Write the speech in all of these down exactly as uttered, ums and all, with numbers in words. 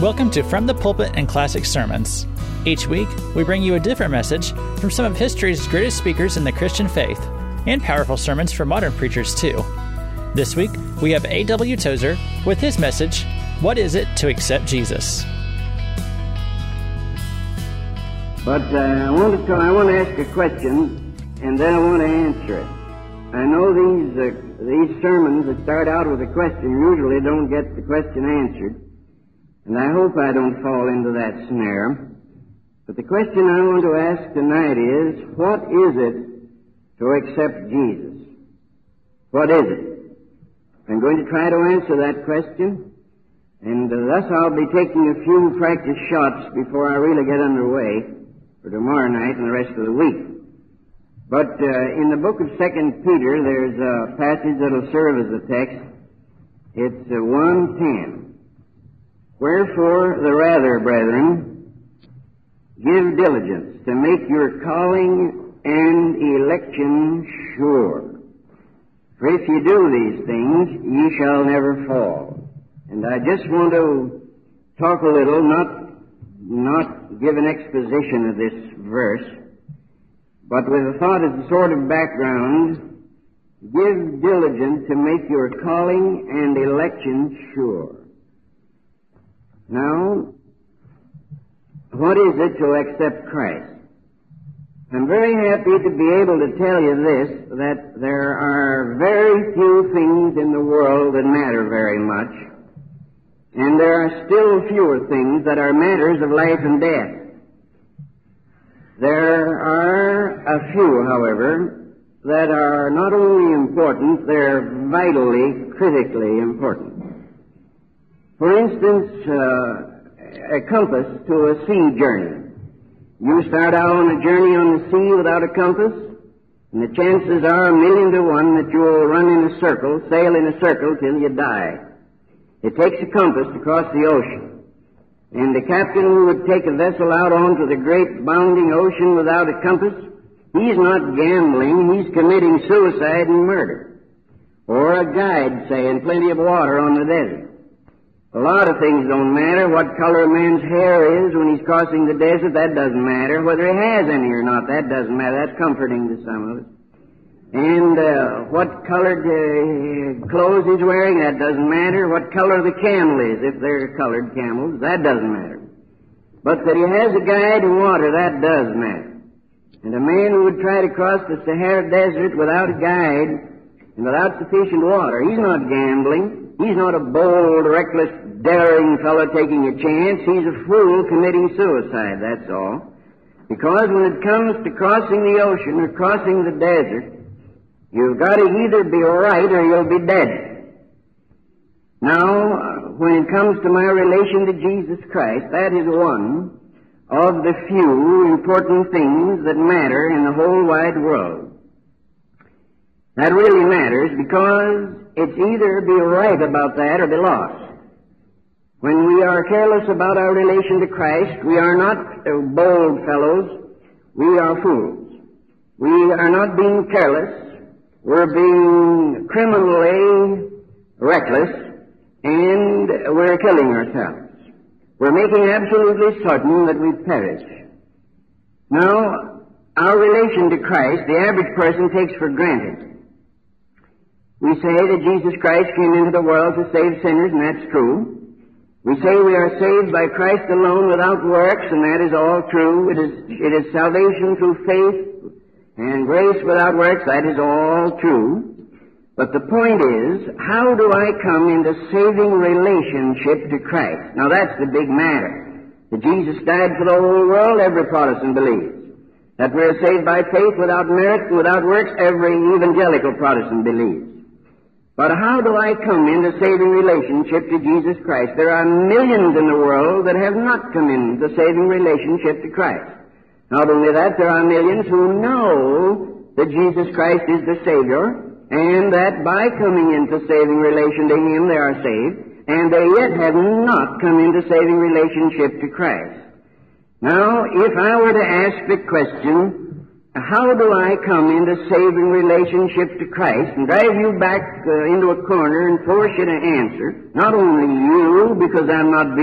Welcome to From the Pulpit and Classic Sermons. Each week, we bring you a different message from some of history's greatest speakers in the Christian faith, and powerful sermons from modern preachers too. This week, we have A W Tozer with his message, What is it to Accept Jesus? But uh, I want to I want to ask a question, and then I want to answer it. I know these uh, these sermons that start out with a question usually don't get the question answered, and I hope I don't fall into that snare. But the question I want to ask tonight is, what is it to accept Jesus? What is it? I'm going to try to answer that question, and uh, thus I'll be taking a few practice shots before I really get underway for tomorrow night and the rest of the week. But uh, in the book of Second Peter, there's a passage that'll serve as a text. It's uh, one ten. Wherefore, the rather, brethren, give diligence to make your calling and election sure. For if you do these things, ye shall never fall. And I just want to talk a little, not, not give an exposition of this verse, but with a thought as a sort of background, give diligence to make your calling and election sure. Now, what is it to accept Christ? I'm very happy to be able to tell you this, that there are very few things in the world that matter very much, and there are still fewer things that are matters of life and death. There are a few, however, that are not only important, they're vitally, critically important. For instance, uh, a compass to a sea journey. You start out on a journey on the sea without a compass, and the chances are a million to one that you'll run in a circle, sail in a circle till you die. It takes a compass to cross the ocean. And the captain who would take a vessel out onto the great bounding ocean without a compass, he's not gambling, he's committing suicide and murder. Or a guide, say, in plenty of water on the desert. A lot of things don't matter. What color a man's hair is when he's crossing the desert, that doesn't matter. Whether he has any or not, that doesn't matter. That's comforting to some of us. And uh, what colored uh, clothes he's wearing, that doesn't matter. What color the camel is, if they're colored camels, that doesn't matter. But that he has a guide in water, that does matter. And a man who would try to cross the Sahara Desert without a guide and without sufficient water, he's not gambling. He's not a bold, reckless, daring fellow taking a chance. He's a fool committing suicide, that's all. Because when it comes to crossing the ocean or crossing the desert, you've got to either be right or you'll be dead. Now, when it comes to my relation to Jesus Christ, that is one of the few important things that matter in the whole wide world. That really matters because it's either be right about that or be lost. When we are careless about our relation to Christ, we are not bold fellows, we are fools. We are not being careless, we're being criminally reckless, and we're killing ourselves. We're making absolutely certain that we perish. Now, our relation to Christ, the average person takes for granted. We say that Jesus Christ came into the world to save sinners, and that's true. We say we are saved by Christ alone without works, and that is all true. It is, it is salvation through faith and grace without works, that is all true. But the point is, how do I come into saving relationship to Christ? Now that's the big matter. That Jesus died for the whole world, every Protestant believes. That we are saved by faith without merit and without works, every evangelical Protestant believes. But how do I come into saving relationship to Jesus Christ? There are millions in the world that have not come into saving relationship to Christ. Not only that, there are millions who know that Jesus Christ is the Savior, and that by coming into saving relation to Him they are saved, and they yet have not come into saving relationship to Christ. Now, if I were to ask the question, how do I come into saving relationship to Christ, and drive you back uh, into a corner and force you to answer, not only you, because I'm not being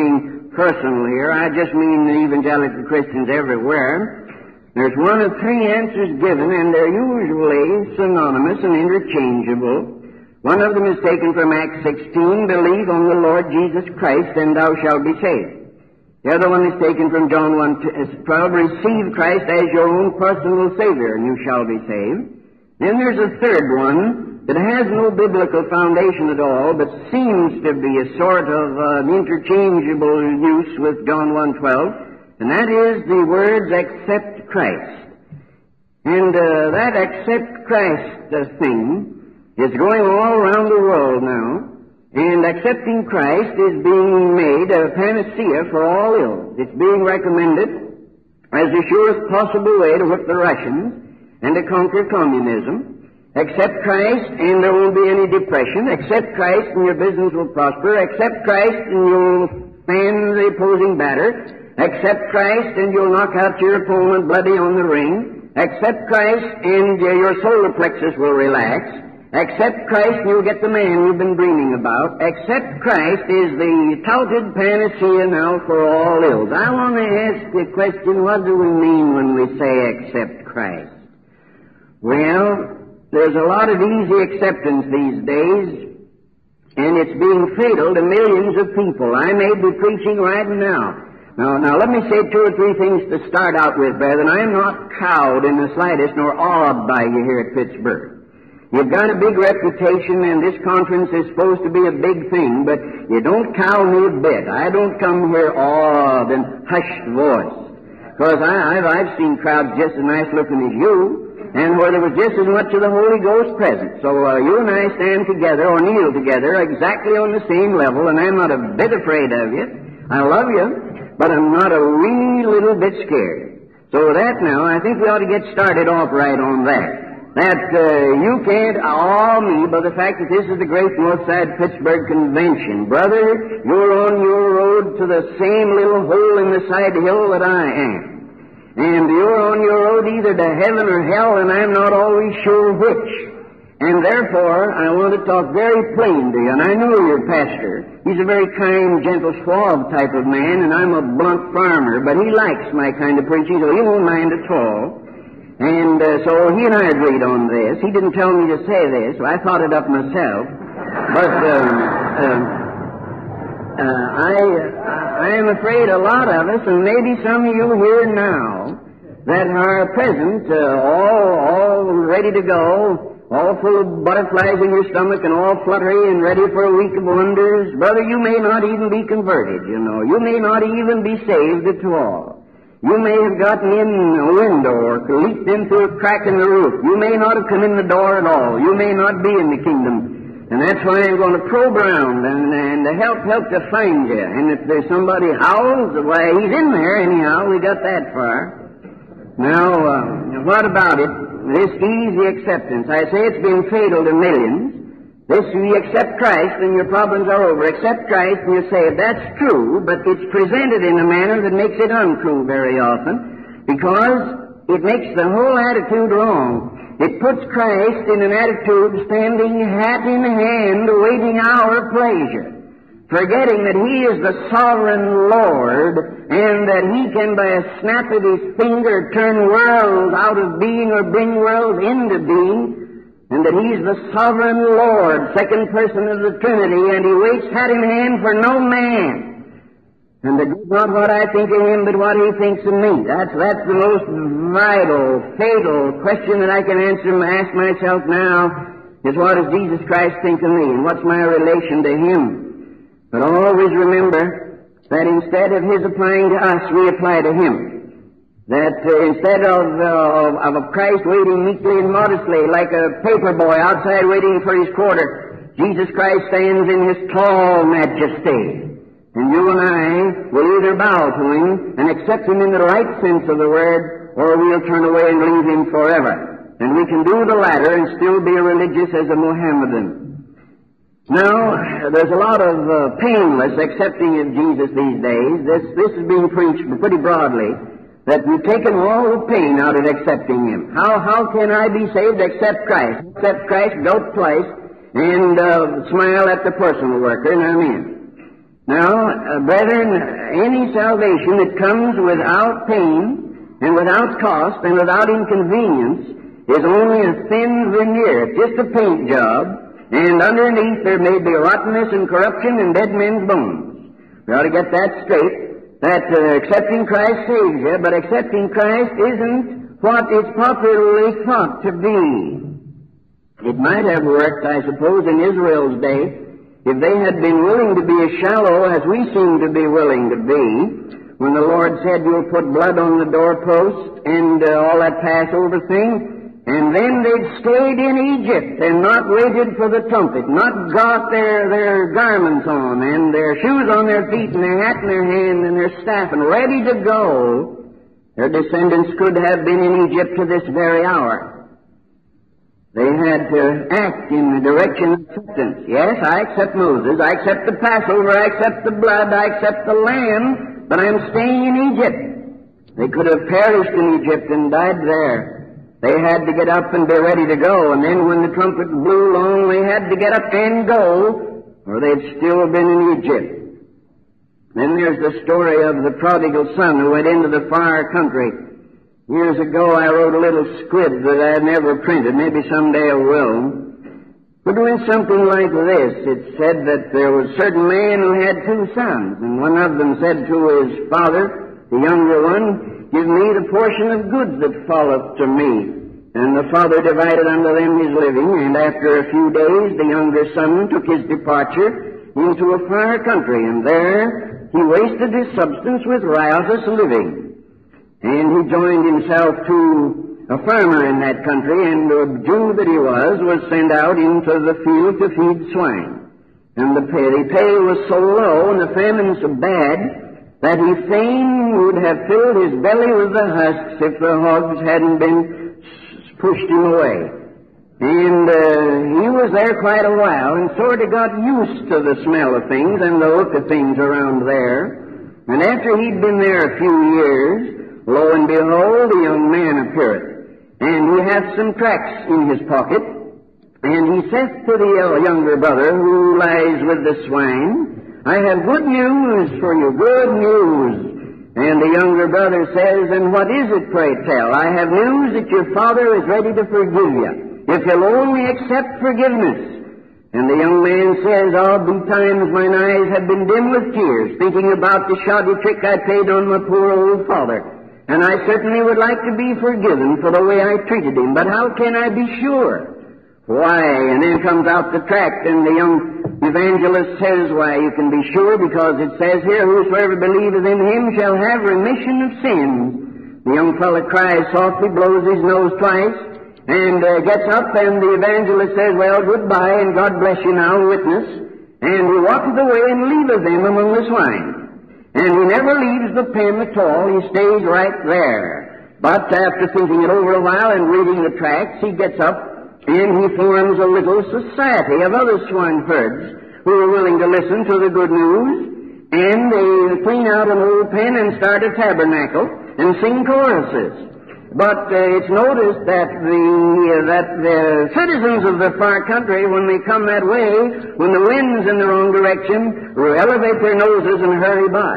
personal here. I just mean the evangelical Christians everywhere. There's one of three answers given, and they're usually synonymous and interchangeable. One of them is taken from Acts sixteen, believe on the Lord Jesus Christ, and thou shalt be saved. The other one is taken from John one twelve, receive Christ as your own personal Savior, and you shall be saved. Then there's a third one that has no biblical foundation at all, but seems to be a sort of uh, interchangeable use with John one twelve, and that is the words, accept Christ. And uh, that accept Christ uh, thing is going all around the world now, and accepting Christ is being made a panacea for all ills. It's being recommended as the surest possible way to whip the Russians and to conquer communism. Accept Christ and there won't be any depression. Accept Christ and your business will prosper. Accept Christ and you'll fan the opposing batter. Accept Christ and you'll knock out your opponent bloody on the ring. Accept Christ and uh, your solar plexus will relax. Accept Christ and you'll get the man you've been dreaming about. Accept Christ is the touted panacea now for all ills. I want to ask the question, what do we mean when we say accept Christ? Well, there's a lot of easy acceptance these days, and it's being fatal to millions of people. I may be preaching right now. Now, now let me say two or three things to start out with, brethren. I'm not cowed in the slightest nor awed by you here at Pittsburgh. You've got a big reputation, and this conference is supposed to be a big thing, but you don't cow me a bit. I don't come here awed and hushed voice, because I've, I've seen crowds just as nice looking as you, and where there was just as much of the Holy Ghost present. So uh, you and I stand together or kneel together exactly on the same level, and I'm not a bit afraid of you. I love you, but I'm not a wee little bit scared. So that now, I think we ought to get started off right on that. That uh, you can't awe me by the fact that this is the great Northside Pittsburgh Convention. Brother, you're on your road to the same little hole in the side hill that I am. And you're on your road either to heaven or hell, and I'm not always sure which. And therefore, I want to talk very plain to you. And I know your pastor. He's a very kind, gentle, suave type of man, and I'm a blunt farmer, but he likes my kind of preaching, so he won't mind at all. And uh, so he and I agreed on this. He didn't tell me to say this, so I thought it up myself. But um, uh, uh, I, uh, I am afraid a lot of us, and maybe some of you here now, that are present, uh, all all ready to go, all full of butterflies in your stomach and all fluttery and ready for a week of wonders. Brother, you may not even be converted, you know. You may not even be saved at all. You may have gotten in a window or leaped into a crack in the roof. You may not have come in the door at all. You may not be in the kingdom. And that's why I'm going to probe around and, and to help help to find you. And if there's somebody howls, why, he's in there anyhow. We got that far. Now, uh, what about it? This easy acceptance. I say it's been fatal to millions. This, you accept Christ and your problems are over. Accept Christ and you're saved. That's true, but it's presented in a manner that makes it untrue very often, because it makes the whole attitude wrong. It puts Christ in an attitude standing hat in hand, awaiting our pleasure, forgetting that He is the sovereign Lord, and that He can by a snap of His finger turn worlds out of being or bring worlds into being, and that He's the sovereign Lord, second person of the Trinity, and He waits hat in hand for no man. And that not what I think of Him, but what He thinks of me. That's, that's the most vital, fatal question that I can answer and ask myself now, is what does Jesus Christ think of me, and what's my relation to Him? But always remember that instead of His applying to us, we apply to Him. That uh, instead of, uh, of, of Christ waiting meekly and modestly like a paper boy outside waiting for his quarter, Jesus Christ stands in His tall majesty. And you and I will either bow to Him and accept Him in the right sense of the word, or we'll turn away and leave Him forever. And we can do the latter and still be religious as a Mohammedan. Now, there's a lot of uh, painless accepting of Jesus these days. This, this is being preached pretty broadly, that you've taken all the pain out of accepting Him. How how can I be saved? Accept Christ. Accept Christ, go twice, and uh, smile at the personal worker, and I'm in. Now, uh, brethren, any salvation that comes without pain and without cost and without inconvenience is only a thin veneer. It's just a paint job, and underneath there may be rottenness and corruption and dead men's bones. We ought to get that straight, that uh, accepting Christ saves you, but accepting Christ isn't what it's popularly thought to be. It might have worked, I suppose, in Israel's day, if they had been willing to be as shallow as we seem to be willing to be, when the Lord said, you'll put blood on the doorpost and uh, all that Passover thing, and then they'd stayed in Egypt and not waited for the trumpet, not got their, their garments on and their shoes on their feet and their hat in their hand and their staff and ready to go, their descendants could have been in Egypt to this very hour. They had to act in the direction of acceptance. Yes, I accept Moses, I accept the Passover, I accept the blood, I accept the lamb, but I'm staying in Egypt. They could have perished in Egypt and died there. They had to get up and be ready to go, and then when the trumpet blew long, they had to get up and go, or they'd still been in Egypt. Then there's the story of the prodigal son who went into the far country. Years ago I wrote a little squib that I never printed. Maybe someday I will. But doing something like this, it said that there was a certain man who had two sons, and one of them said to his father, the younger one, give me the portion of goods that falleth to me. And the father divided unto them his living, and after a few days the younger son took his departure into a far country, and there he wasted his substance with riotous living. And he joined himself to a farmer in that country, and the Jew that he was was sent out into the field to feed swine. And the pay, the pay was so low and the famine so bad that he fain would have filled his belly with the husks if the hogs hadn't been pushed him away. And uh, he was there quite a while and sort of got used to the smell of things and the look of things around there. And after he'd been there a few years, lo and behold, a young man appeareth, and he hath some tracts in his pocket, and he saith to the younger brother who lies with the swine, I have good news for you, good news. And the younger brother says, and what is it, pray tell? I have news that your father is ready to forgive you, if you'll only accept forgiveness. And the young man says, all be times mine eyes have been dim with tears, thinking about the shoddy trick I played on my poor old father. And I certainly would like to be forgiven for the way I treated him, but how can I be sure? Why, and then comes out the tract, and the young evangelist says, why, you can be sure, because it says here, whosoever believeth in him shall have remission of sins. The young fellow cries softly, blows his nose twice, and uh, gets up, and the evangelist says, well, goodbye, and God bless you now, witness. And he walketh away and leaveth them among the swine. And he never leaves the pen at all. He stays right there. But after thinking it over a while and reading the tracts, he gets up and he forms a little society of other swineherds who are willing to listen to the good news. And they clean out an old pen and start a tabernacle and sing choruses. But uh, it's noticed that the uh, that the citizens of the far country, when they come that way, when the wind's in the wrong direction, elevate their noses and hurry by.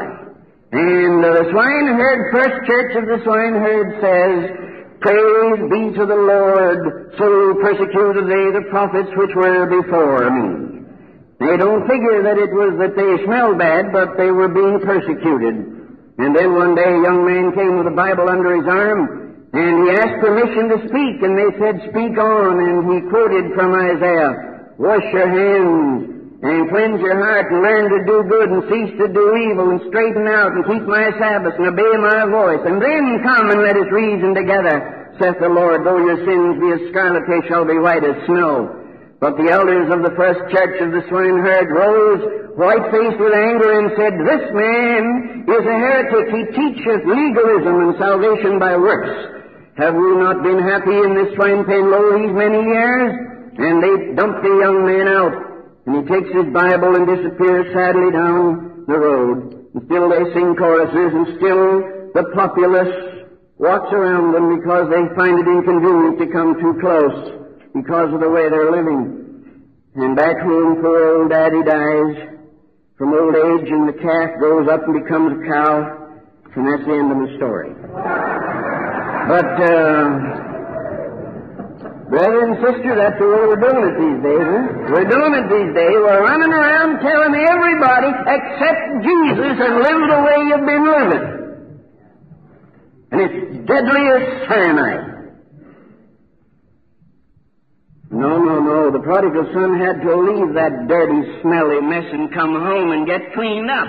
And uh, the swineherd, First Church of the Swineherd says, praise be to the Lord, so persecuted they the prophets which were before me. They don't figure that it was that they smelled bad, but they were being persecuted. And then one day a young man came with a Bible under his arm, and he asked permission to speak, and they said, speak on, and he quoted from Isaiah, wash your hands, and cleanse your heart, and learn to do good, and cease to do evil, and straighten out, and keep my Sabbaths, and obey my voice, and then come and let us reason together, saith the Lord, though your sins be as scarlet, they shall be white as snow. But the elders of the First Church of the Swineherd rose, white-faced with anger, and said, this man is a heretic. He teacheth legalism and salvation by works. Have we not been happy in this swine pen lo these many years? And they dumped the young man out, and he takes his Bible and disappears sadly down the road. And still they sing choruses, and still the populace walks around them because they find it inconvenient to come too close because of the way they're living. And back home, poor old daddy dies, from old age, and the calf grows up and becomes a cow, and that's the end of the story. But, uh, brother and sister, that's the way we're doing it these days, huh? We're doing it these days. We're running around telling everybody, accept Jesus and live the way you've been living. And it's deadly as cyanide. No, no, no. The prodigal son had to leave that dirty, smelly mess and come home and get cleaned up.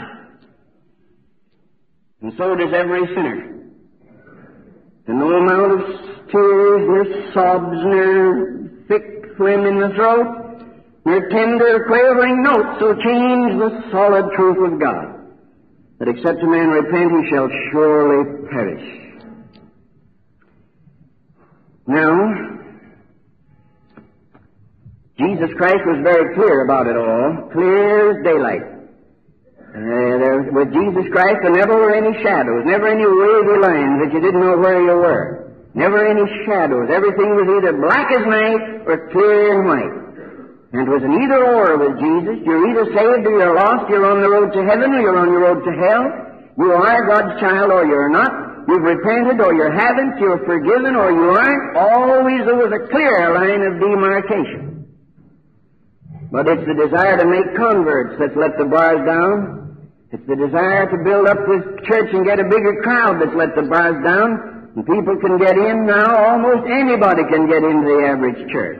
And so does every sinner. And no amount of tears, nor sobs, nor thick phlegm in the throat, nor tender, quavering notes will change the solid truth of God, that except a man repent, he shall surely perish. Now, Jesus Christ was very clear about it all, clear as daylight. Uh, there, with Jesus Christ, there never were any shadows, never any wavy lines that you didn't know where you were. Never any shadows. Everything was either black as night or clear and white. And it was an either-or with Jesus. You're either saved or you're lost. You're on the road to heaven or you're on the road to hell. You are God's child or you're not. You've repented or you haven't. You're forgiven or you aren't. Always there was a clear line of demarcation. But it's the desire to make converts that's let the bars down. It's the desire to build up this church and get a bigger crowd that's let the bars down. And people can get in now. Almost anybody can get into the average church.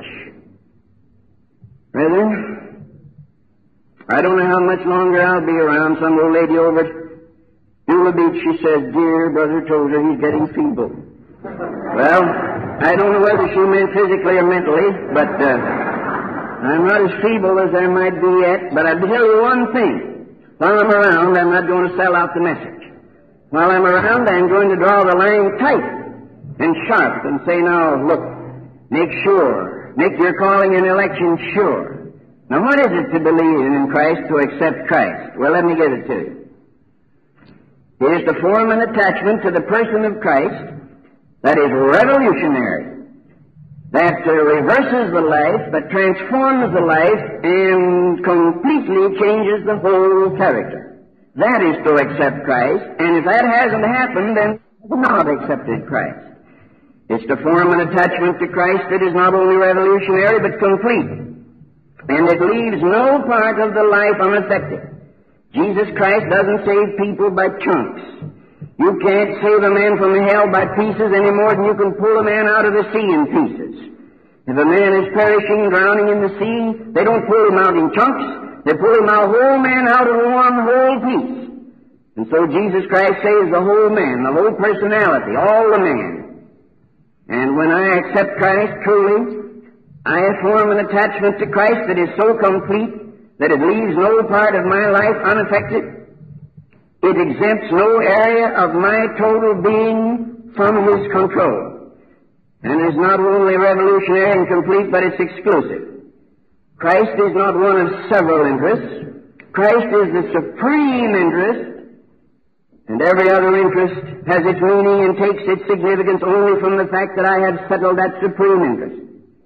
Brethren, I don't know how much longer I'll be around. Some old lady over at Beulah Beach, she says, dear Brother Tozer, he's getting feeble. Well, I don't know whether she meant physically or mentally, but uh, I'm not as feeble as I might be yet. But I'll tell you one thing. While I'm around, I'm not going to sell out the message. While I'm around, I'm going to draw the line tight and sharp and say, now, look, make sure, make your calling and election sure. Now, what is it to believe in Christ, to accept Christ? Well, let me give it to you. It is to form an attachment to the person of Christ that is revolutionary, that uh, reverses the life, that transforms the life, and completely changes the whole character. That is to accept Christ, and if that hasn't happened, then you have not accepted Christ. It's to form an attachment to Christ that is not only revolutionary, but complete, and it leaves no part of the life unaffected. Jesus Christ doesn't save people by chunks. You can't save a man from hell by pieces any more than you can pull a man out of the sea in pieces. If a man is perishing, drowning in the sea, they don't pull him out in chunks. They pull him out, whole man out of one whole piece. And so Jesus Christ saves the whole man, the whole personality, all the man. And when I accept Christ truly, I form an attachment to Christ that is so complete that it leaves no part of my life unaffected. It exempts no area of my total being from His control. And is not only revolutionary and complete, but it's exclusive. Christ is not one of several interests. Christ is the supreme interest, and every other interest has its meaning and takes its significance only from the fact that I have settled that supreme interest.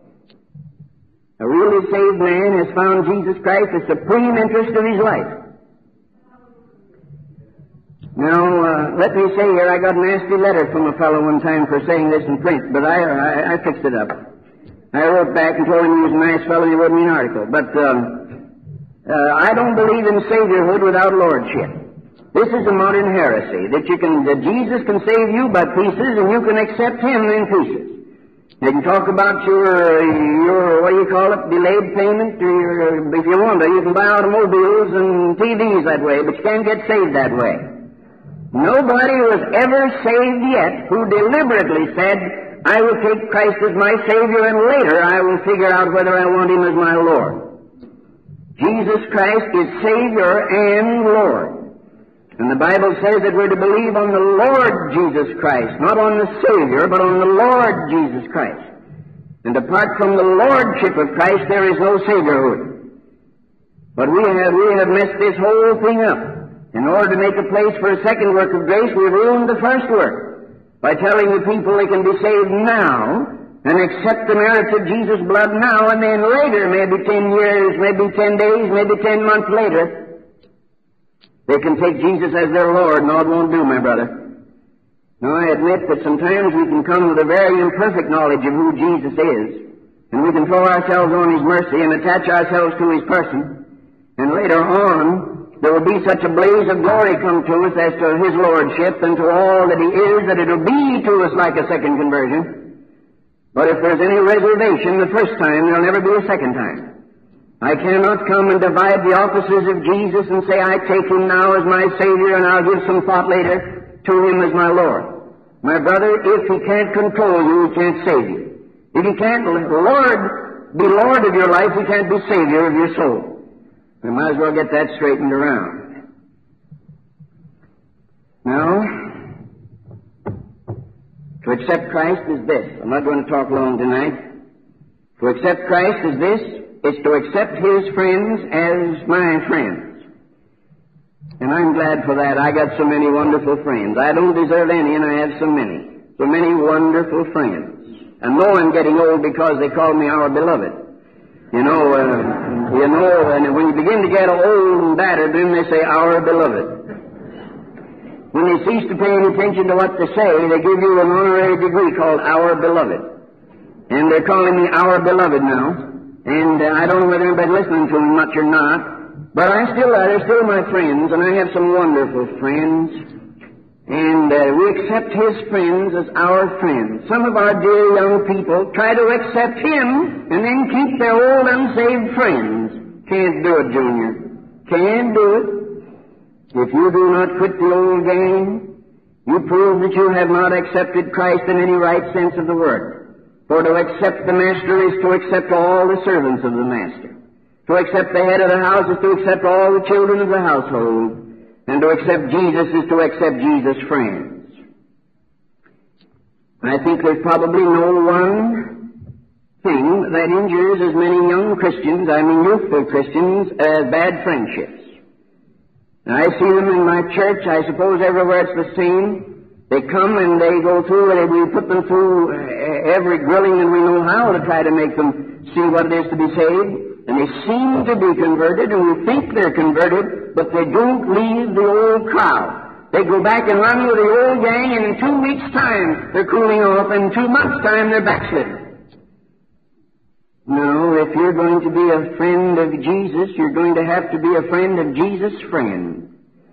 A really saved man has found Jesus Christ the supreme interest of his life. Now, uh, let me say here, I got a nasty letter from a fellow one time for saying this in print, but I, I, I fixed it up. I wrote back and told him he was a nice fellow and he wrote me an article. But um, uh, I don't believe in saviorhood without lordship. This is a modern heresy, that you can, that Jesus can save you by pieces and you can accept Him in pieces. You can talk about your, your, what do you call it, delayed payment, or your, if you want to, you can buy automobiles and T Vs that way, but you can't get saved that way. Nobody was ever saved yet who deliberately said, I will take Christ as my Savior and later I will figure out whether I want Him as my Lord. Jesus Christ is Savior and Lord. And the Bible says that we're to believe on the Lord Jesus Christ, not on the Savior, but on the Lord Jesus Christ. And apart from the Lordship of Christ, there is no Saviorhood. But we have, we have messed this whole thing up. In order to make a place for a second work of grace, we've ruined the first work by telling the people they can be saved now and accept the merits of Jesus' blood now, and then later, maybe ten years, maybe ten days, maybe ten months later, They can take Jesus as their Lord, and all it won't do, my brother. Now, I admit that sometimes we can come with a very imperfect knowledge of who Jesus is, and we can throw ourselves on His mercy and attach ourselves to His person, and later on, there will be such a blaze of glory come to us as to His Lordship and to all that He is, that it will be to us like a second conversion. But if there's any reservation the first time, there'll never be a second time. I cannot come and divide the offices of Jesus and say, I take Him now as my Savior and I'll give some thought later to Him as my Lord. My brother, if He can't control you, He can't save you. If He can't, Lord, be Lord of your life, He can't be Savior of your soul. We might as well get that straightened around. Now, to accept Christ is this. I'm not going to talk long tonight. To accept Christ is this. It's to accept His friends as my friends. And I'm glad for that. I got so many wonderful friends. I don't deserve any, and I have so many. So many wonderful friends. And know I'm getting old because they call me our beloved. You know, uh, you know, and when you begin to get old and battered, then they say, our beloved. When they cease to pay any attention to what they say, they give you an honorary degree called our beloved. And they're calling me our beloved now. And uh, I don't know whether anybody's listening to me much or not. But I'm still, uh, they're still my friends, and I have some wonderful friends. And uh, we accept His friends as our friends. Some of our dear young people try to accept Him and then keep their old unsaved friends. Can't do it, Junior. Can't do it. If you do not quit the old gang, you prove that you have not accepted Christ in any right sense of the word. For to accept the Master is to accept all the servants of the Master. To accept the head of the house is to accept all the children of the household. And to accept Jesus is to accept Jesus' friends. I think there's probably no one thing that injures as many young Christians, I mean youthful Christians, as bad friendships. And I see them in my church. I suppose everywhere it's the same. They come and they go through, and we put them through every grilling and we know how to try to make them see what it is to be saved. And they seem to be converted, and we think they're converted, but they don't leave the old crowd. They go back and run with the old gang, and in two weeks' time, they're cooling off, and in two months' time, they're backslidden. No, if you're going to be a friend of Jesus, you're going to have to be a friend of Jesus' friend.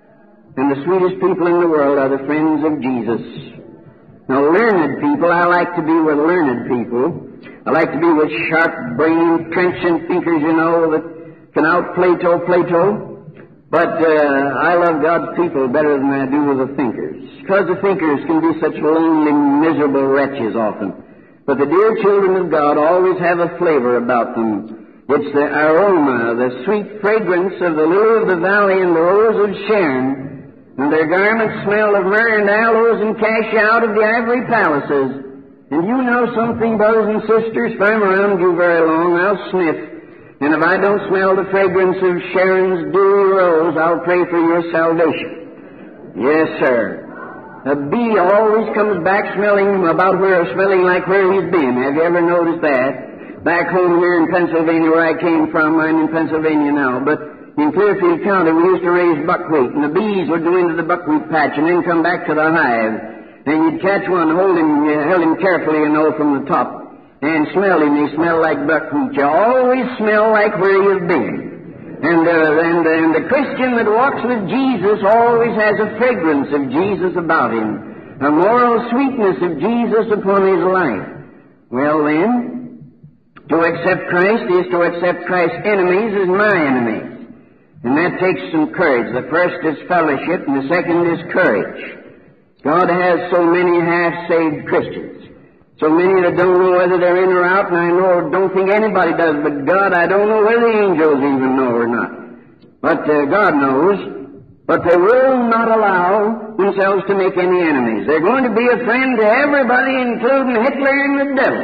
And the sweetest people in the world are the friends of Jesus. Now, learned people, I like to be with learned people. I like to be with sharp-brained, trenchant thinkers, you know, that can out-Plato Plato. But uh, I love God's people better than I do with the thinkers. Because the thinkers can be such lonely, miserable wretches often. But the dear children of God always have a flavor about them. It's the aroma, the sweet fragrance of the lily of the valley and the rose of Sharon. And their garments smell of myrrh and aloes and cassia out of the ivory palaces. And you know something, brothers and sisters, if I'm around you very long, I'll sniff. And if I don't smell the fragrance of Sharon's dewy rose, I'll pray for your salvation. Yes, sir. A bee always comes back smelling about where, smelling like where he's been. Have you ever noticed that? Back home here in Pennsylvania, where I came from, I'm in Pennsylvania now, but in Clearfield County, we used to raise buckwheat, and the bees would go into the buckwheat patch and then come back to the hive. And you'd catch one, hold him, you held him carefully, you know, from the top, and smell him. He smelled like buckwheat. You always smell like where you've been. And, uh, and, uh, and the Christian that walks with Jesus always has a fragrance of Jesus about him, a moral sweetness of Jesus upon his life. Well, then, to accept Christ is to accept Christ's enemies as my enemies. And that takes some courage. The first is fellowship, and the second is courage. God has so many half-saved Christians, so many that don't know whether they're in or out, and I know, don't think anybody does, but God, I don't know whether the angels even know or not. But uh, God knows. But they will not allow themselves to make any enemies. They're going to be a friend to everybody, including Hitler and the devil.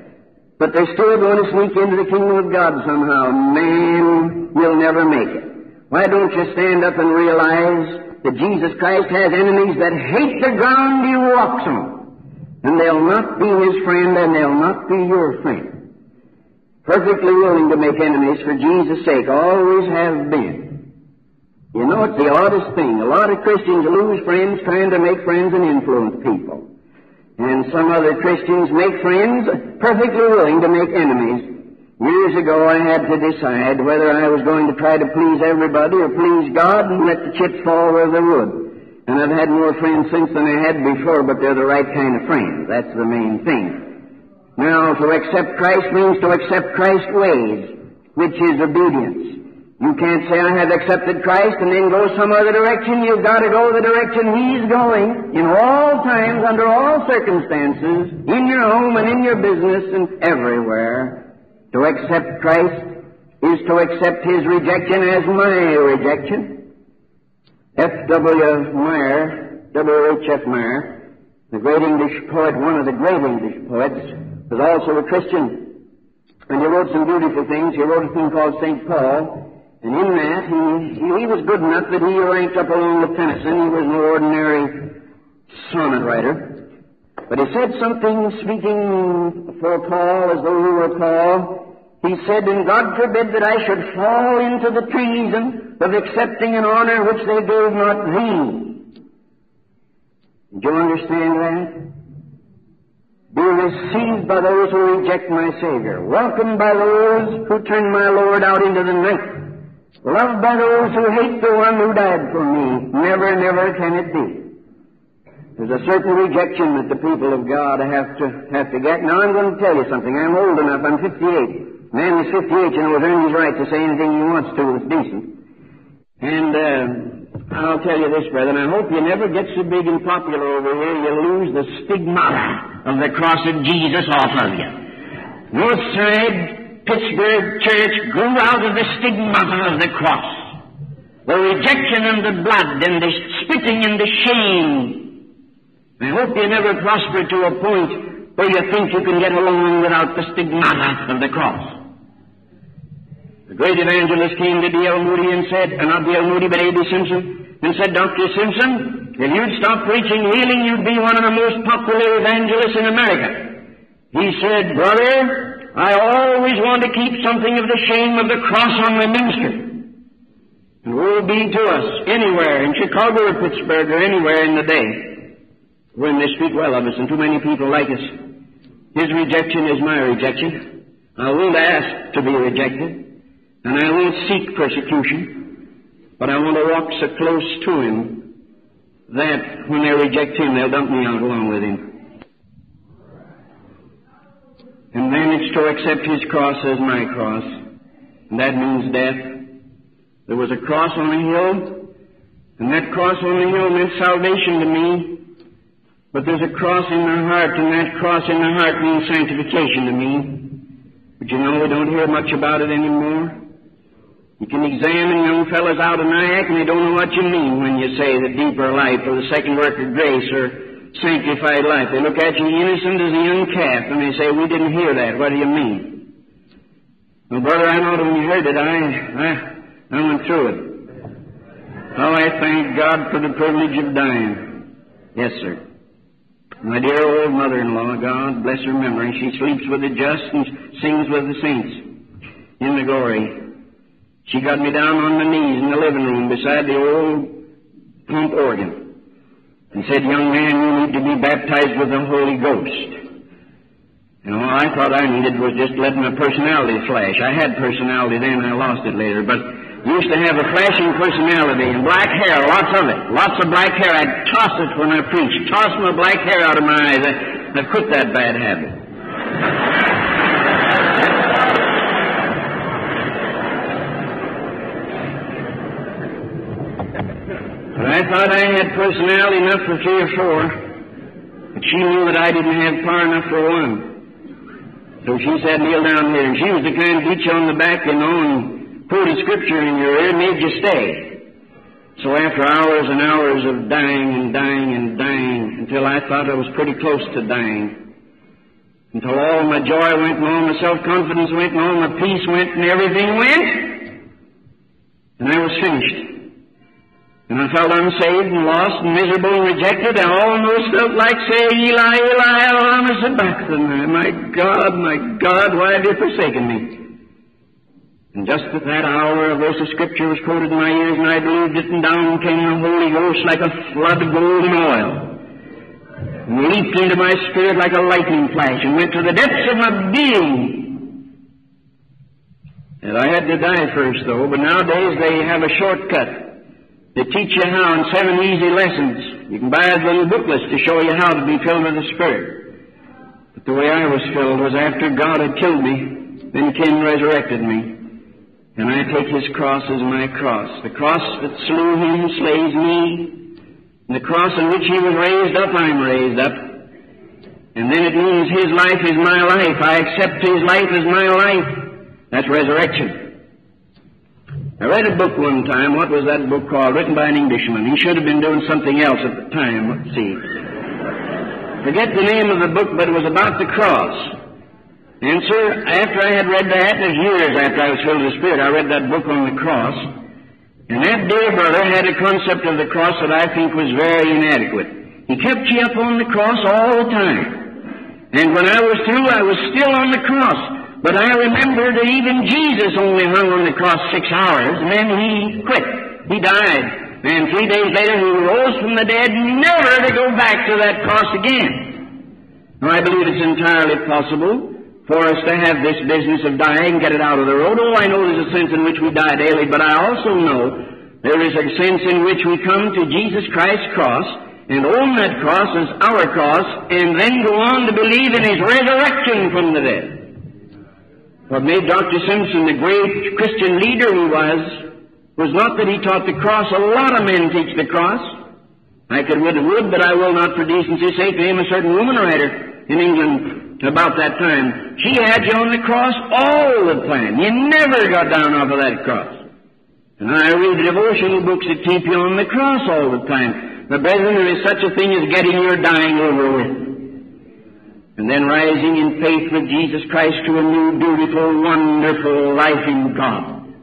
But they're still going to sneak into the kingdom of God somehow. Man, you'll never make it. Why don't you stand up and realize that Jesus Christ has enemies that hate the ground He walks on, and they'll not be His friend, and they'll not be your friend. Perfectly willing to make enemies for Jesus' sake, always have been. You know, it's the oddest thing. A lot of Christians lose friends trying to make friends and influence people. And some other Christians make friends perfectly willing to make enemies. Years ago I had to decide whether I was going to try to please everybody or please God and let the chips fall where they would. And I've had more friends since than I had before, but they're the right kind of friends. That's the main thing. Now, to accept Christ means to accept Christ's ways, which is obedience. You can't say, I have accepted Christ, and then go some other direction. You've got to go the direction He's going, in all times, under all circumstances, in your home and in your business and everywhere. To accept Christ is to accept His rejection as my rejection. F W Meyer, W H F Meyer, the great English poet, one of the great English poets, was also a Christian. And he wrote some beautiful things. He wrote a thing called Saint Paul. And in that, he, he, he was good enough that he ranked up along with Tennyson. He was no ordinary sonnet writer. But he said something, speaking for Paul as though he were Paul. He said, and God forbid that I should fall into the treason of accepting an honor which they gave not thee. Did you understand that? Be received by those who reject my Savior. Welcomed by those who turn my Lord out into the night. Loved by those who hate the one who died for me. Never, never can it be. There's a certain rejection that the people of God have to have to get. Now, I'm going to tell you something. I'm old enough. I'm fifty-eight. Man who's fifty-eight, you know, has earned his right to say anything he wants to that's decent. And uh, I'll tell you this, brethren. I hope you never get so big and popular over here you lose the stigmata of the cross of Jesus off of you. Northside Pittsburgh Church grew out of the stigmata of the cross. The rejection and the blood and the spitting and the shame. I hope you never prosper to a point where you think you can get along without the stigmata of the cross. The great evangelist came to D L Moody and said, uh, not D L Moody, but A B Simpson, and said, Doctor Simpson, if you'd stop preaching healing, you'd be one of the most popular evangelists in America. He said, brother, I always want to keep something of the shame of the cross on my ministry. And woe be to us anywhere, in Chicago or Pittsburgh or anywhere in the day, when they speak well of us and too many people like us. His rejection is my rejection. I won't ask to be rejected, and I won't seek persecution, but I want to walk so close to Him that when they reject Him, they'll dump me out along with Him. And then it's to accept His cross as my cross. And that means death. There was a cross on a hill, and that cross on the hill meant salvation to me. But there's a cross in the heart, and that cross in the heart means sanctification to me. But you know, we don't hear much about it anymore. You can examine young fellows out of Nyack, and they don't know what you mean when you say the deeper life or the second work of grace or sanctified life. They look at you innocent as a young calf, and they say, we didn't hear that. What do you mean? Well, brother, I know that when you heard it, I, I, I went through it. Oh, I thank God for the privilege of dying. Yes, sir. My dear old mother-in-law, God bless her memory, she sleeps with the just and sings with the saints in the glory. She got me down on my knees in the living room beside the old pump organ and said, young man, you need to be baptized with the Holy Ghost. You know, I thought I needed was just letting my personality flash. I had personality then, I lost it later, but used to have a flashing personality and black hair, lots of it, lots of black hair. I'd toss it when I preached, toss my black hair out of my eyes. I, I quit that bad habit. But I thought I had personality enough for three or four, but she knew that I didn't have power enough for one. So she said, kneel down here, and she was the kind to beat you on the back, you know, and quoted scripture in your ear and made you stay. So after hours and hours of dying and dying and dying, until I thought I was pretty close to dying, until all my joy went and all my self-confidence went and all my peace went and everything went, and I was finished. And I felt unsaved and lost and miserable and rejected. I almost felt like saying, Eli, Eli, lama sabachthani. My God, my God, why have you forsaken me? And just at that hour, a verse of Scripture was quoted in my ears, and I believed it, and down came the Holy Ghost like a flood of golden oil, and leaped into my spirit like a lightning flash, and went to the depths of my being. And I had to die first, though, but nowadays they have a shortcut. They teach you how in seven easy lessons. You can buy a little booklets to show you how to be filled with the Spirit. But the way I was filled was after God had killed me, then King resurrected me. And I take His cross as my cross. The cross that slew Him slays me. And the cross in which He was raised up, I'm raised up. And then it means His life is my life. I accept His life as my life. That's resurrection. I read a book one time. What was that book called? Written by an Englishman. He should have been doing something else at the time. Let's see. Forget the name of the book, but it was about the cross. And, sir, after I had read that, there's years after I was filled with the Spirit, I read that book on the cross. And that dear brother had a concept of the cross that I think was very inadequate. He kept you up on the cross all the time. And when I was through, I was still on the cross. But I remember that even Jesus only hung on the cross six hours, and then He quit. He died. And three days later He rose from the dead, never to go back to that cross again. Now, I believe it's entirely possible for us to have this business of dying, get it out of the road. Oh, I know there's a sense in which we die daily, but I also know there is a sense in which we come to Jesus Christ's cross and own that cross as our cross, and then go on to believe in His resurrection from the dead. What made Doctor Simpson the great Christian leader he was, was not that he taught the cross. A lot of men teach the cross. I could would and would, but I will not for decency's sake name a certain woman writer in England about that time. She had you on the cross all the time. You never got down off of that cross. And I read devotional books that keep you on the cross all the time. But brethren, there is such a thing as getting your dying over with, and then rising in faith with Jesus Christ to a new, beautiful, wonderful life in God.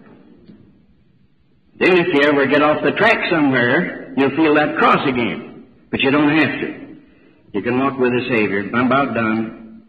Then if you ever get off the track somewhere, you'll feel that cross again. But you don't have to. You can walk with the Savior. I'm about done.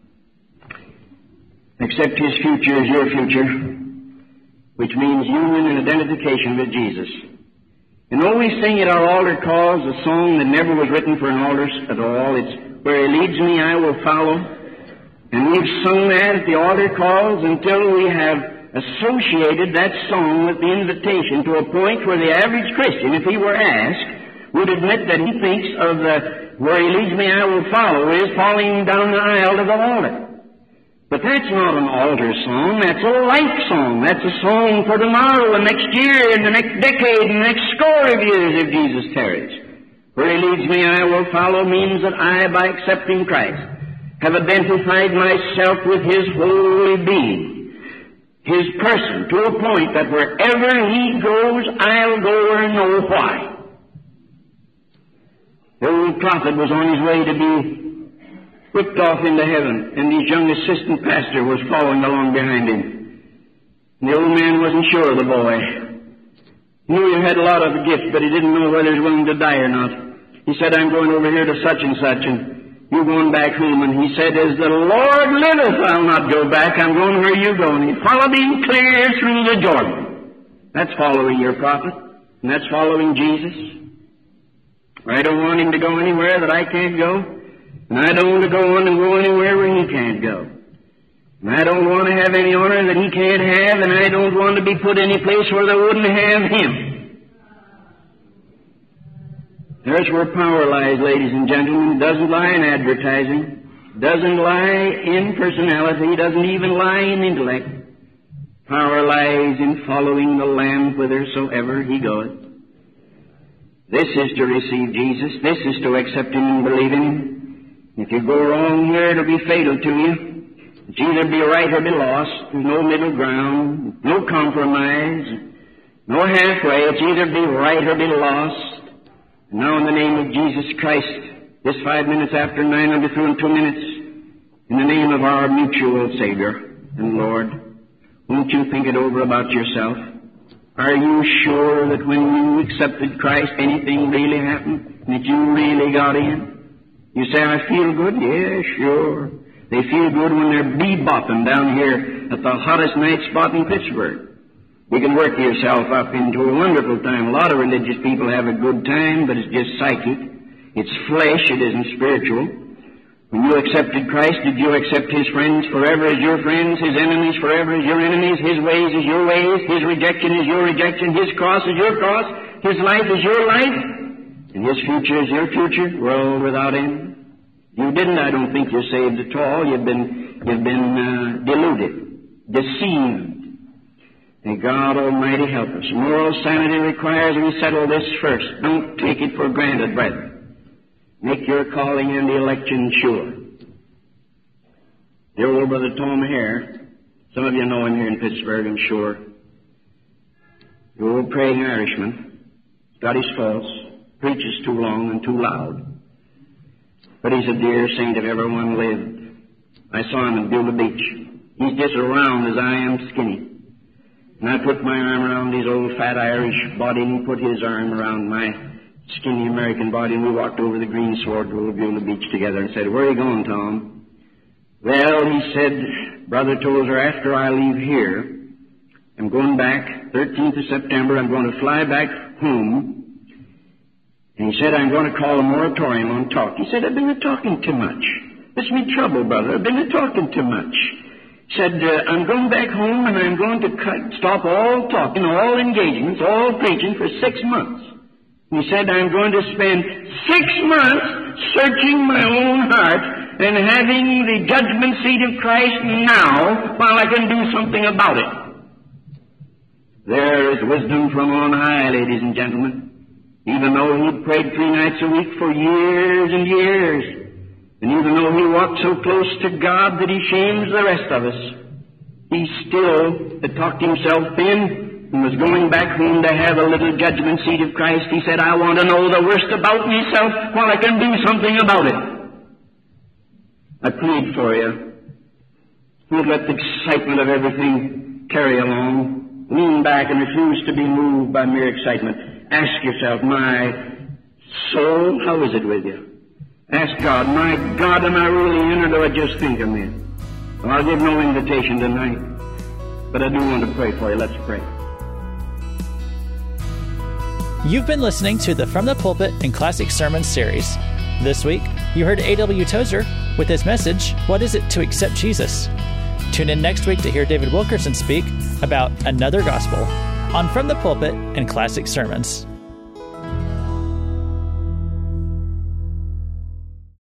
Accept His future as your future, which means union and identification with Jesus. And always sing at our altar calls a song that never was written for an altar at all. It's "Where He leads me, I will follow." And we've sung that at the altar calls until we have associated that song with the invitation to a point where the average Christian, if he were asked, would admit that he thinks of the "Where He leads me, I will follow" is falling down the aisle to the altar. But that's not an altar song. That's a life song. That's a song for tomorrow, the next year, and the next decade, and the next score of years if Jesus tarries. "Where He leads me, I will follow" means that I, by accepting Christ, have identified myself with His holy being, His person, to a point that wherever He goes, I'll go or know why. The old prophet was on his way to be whipped off into heaven, and his young assistant pastor was following along behind him. And the old man wasn't sure of the boy. He knew he had a lot of the gift, but he didn't know whether he was willing to die or not. He said, "I'm going over here to such and such, and you're going back home." And he said, "As the Lord liveth, I'll not go back. I'm going where you go." And he followed him clear through the Jordan. That's following your prophet, and that's following Jesus. I don't want Him to go anywhere that I can't go, and I don't want to go on and go anywhere where He can't go. And I don't want to have any honor that He can't have, and I don't want to be put any place where they wouldn't have Him. There's where power lies, ladies and gentlemen. It doesn't lie in advertising. It doesn't lie in personality. It doesn't even lie in intellect. Power lies in following the Lamb whithersoever He goeth. This is to receive Jesus. This is to accept Him and believe in Him. If you go wrong here, it'll be fatal to you. It's either be right or be lost. There's no middle ground, no compromise, no halfway. It's either be right or be lost. Now, in the name of Jesus Christ, this five minutes after nine, I'll be through in two minutes. In the name of our mutual Savior and Lord, won't you think it over about yourself? Are you sure that when you accepted Christ, anything really happened? That you really got in? You say, "I feel good." Yeah, sure. They feel good when they're bebopping down here at the hottest night spot in Pittsburgh. You can work yourself up into a wonderful time. A lot of religious people have a good time, but it's just psychic. It's flesh, it isn't spiritual. When you accepted Christ, did you accept His friends forever as your friends, His enemies forever as your enemies, His ways as your ways, His rejection as your rejection, His cross as your cross, His life as your life, and His future as your future, world without end? You didn't, I don't think you're saved at all. You've been, you've been uh, deluded, deceived. May God Almighty help us. Moral sanity requires we settle this first. Don't take it for granted, brethren. Make your calling and the election sure. Dear old Brother Tom Hare, some of you know him here in Pittsburgh, I'm sure. The old praying Irishman. He's got his faults, preaches too long and too loud. But he's a dear saint if ever one lived. I saw him at Beulah Beach. He's just as round as I am skinny. And I put my arm around his old fat Irish body, and he put his arm around my skinny American body, and we walked over the greensward to Old Beulah Beach together and said, "Where are you going, Tom?" "Well," he said, "Brother Tozer, after I leave here, I'm going back, thirteenth of September, I'm going to fly back home." And he said, "I'm going to call a moratorium on talk." He said, "I've been talking too much. This is me trouble, brother. I've been talking too much." He said, uh, "I'm going back home and I'm going to cut, stop all talking, all engagements, all preaching for six months. He said, I'm going to spend six months searching my own heart and having the judgment seat of Christ now while I can do something about it." There is wisdom from on high, ladies and gentlemen. Even though he prayed three nights a week for years and years, and even though he walked so close to God that he shames the rest of us, he still had talked himself in and was going back home to have a little judgment seat of Christ. He said, "I want to know the worst about myself while I can do something about it." I plead for you. Don't let the excitement of everything carry along. Lean back and refuse to be moved by mere excitement. Ask yourself, my soul, how is it with you? Ask God, my God, am I really in, or do I just think I'm in? Well, I'll give no invitation tonight, but I do want to pray for you. Let's pray. You've been listening to the From the Pulpit and Classic Sermons series. This week, you heard A W Tozer with his message, What is it to Accept Jesus? Tune in next week to hear David Wilkerson speak about another gospel on From the Pulpit and Classic Sermons.